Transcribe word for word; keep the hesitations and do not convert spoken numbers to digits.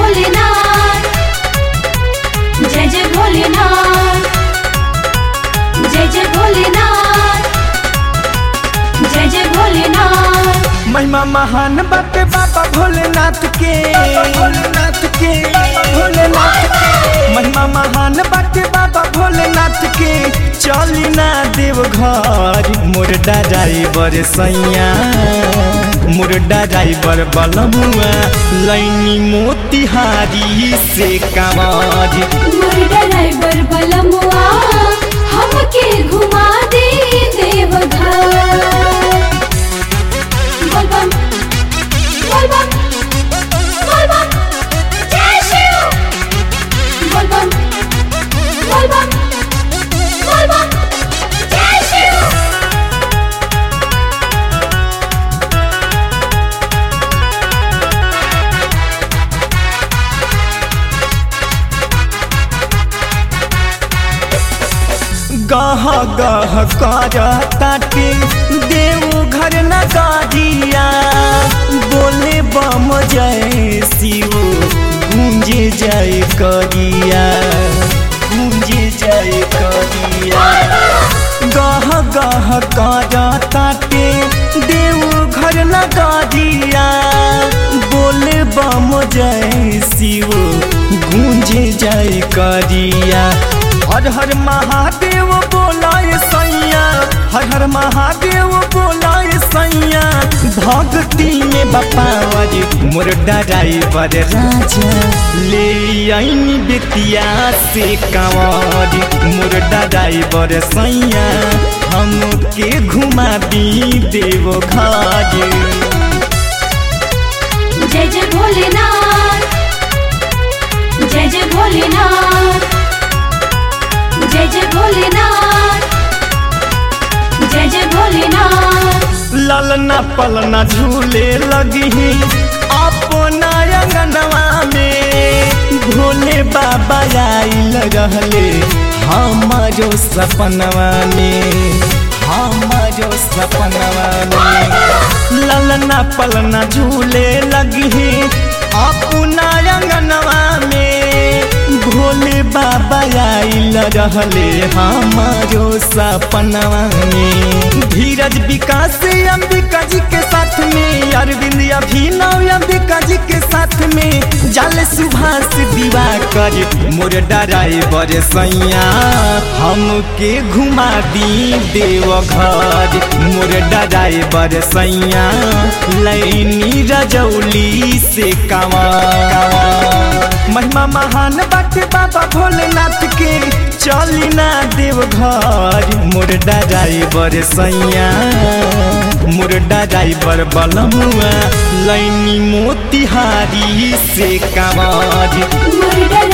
भोलेनाथ, जय जय भोलेनाथ, जय जय भोलेनाथ, जय जय भोलेनाथ। महिमा महान बाटे बाबा भोलेनाथ के, भोलेनाथ के, भोलेनाथ के। महिमा महान बाटे बाबा भोलेनाथ के। चली ना देव घर मोर ड्राइवर सैया, मोर ड्राइवर बलमुआ लैनी मोतिहारी से कांवर। मोर ड्राइवर बलमुआ हमके घुमा दे देवघर। बोलबम बोलबम बोलबम जय शिव। बोलबम बोलबम बोलबम जय शिव। गह गह करताटे देव घर नगरिया। बोले बम जय शिव गूंजे जय करिया, गूंजे जय करिया। गह गह करताटे देव घर नगरिया। बोले बम जय शिव गूंजे जय करिया। हर हर महादेव बोलाए सैया, हर हर महादेव बोलाए सैया। भक्ति में बपावर मोर ड्राइवर राजा ले आईनी बेतिया से कांवर। मोर ड्राइवर सैया हमके घुमा दी देव घर। जय जय भोलेनाथ, जय जय भोलेनाथ, जय जय भोलेनाथ, जय जय भोलेनाथ। ललना पलना झूले लगी अपना अंगनवा में। भोले बाबा आइल रहले हमारो सपनवा में, हमारो सपनवा में। ललना पलना झूले लगी अपना अंगनवा में। भोले बाबा आइल रहले हमारो सपनवा में। धीरज विकास अंबिका जी के साथ में, अरविंद अभिनव अंबिका जी के साथ में। जाल सुभाष दिवाकर मोर ड्राइवर सैया हमके घुमा दी देव घर। मोर ड्राइवर सैया लैनी रजौली से कांवर। महिमा महान बाटे बाबा भोलेनाथ के। चली ना देव घर मोर ड्राइवर सैया, मोर ड्राइवर बलमुआ लैनी मोतिहारी से कांवर।